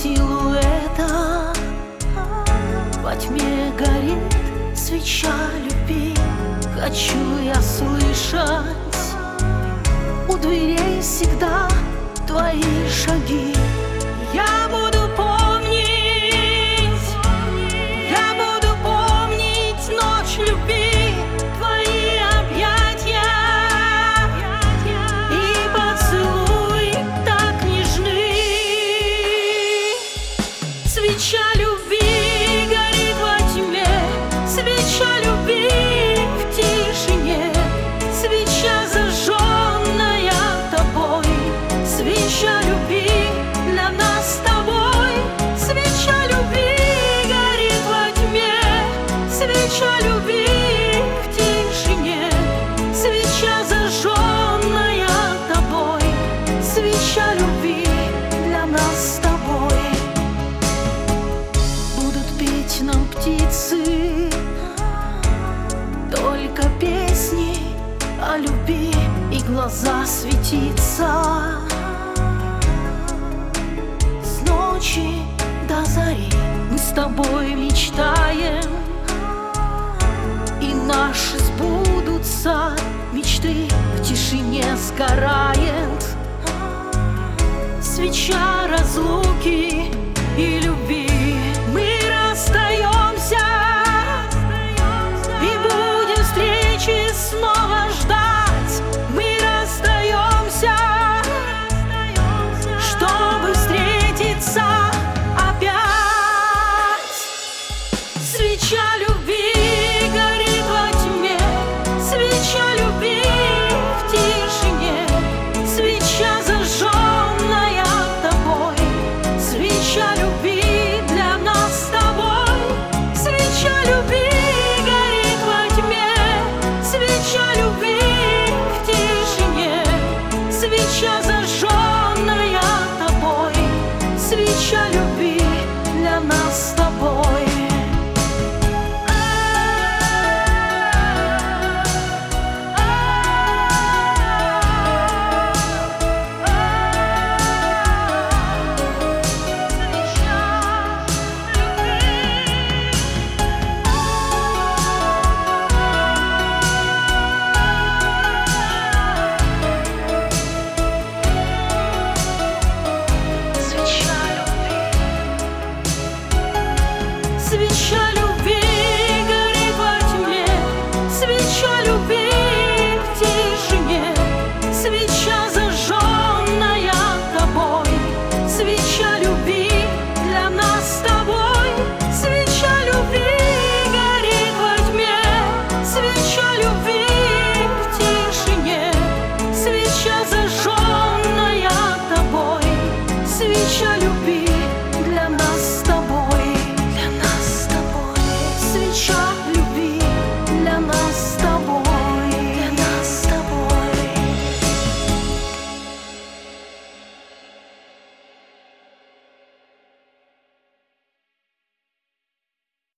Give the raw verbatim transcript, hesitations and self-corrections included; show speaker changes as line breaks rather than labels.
силуэта. Во тьме горит свеча любви. Хочу я слышать у дверей всегда твои шаги. Я буду помнить, я буду помнить ночь любви, твои объятия и поцелуй так нежны. Свеча любви горит во тьме, свеча любви в тишине, свеча зажженная тобой, свеча любви для нас с тобой. Свеча любви горит во тьме, свеча любви в тишине, свеча зажженная тобой, свеча любви для нас с тобой. Будут петь нам птицы только песни о любви, и глаза светиться с ночи до зари. Мы с тобой мечтаем, и наши сбудутся мечты. В тишине сгорает свеча разлуки и любви.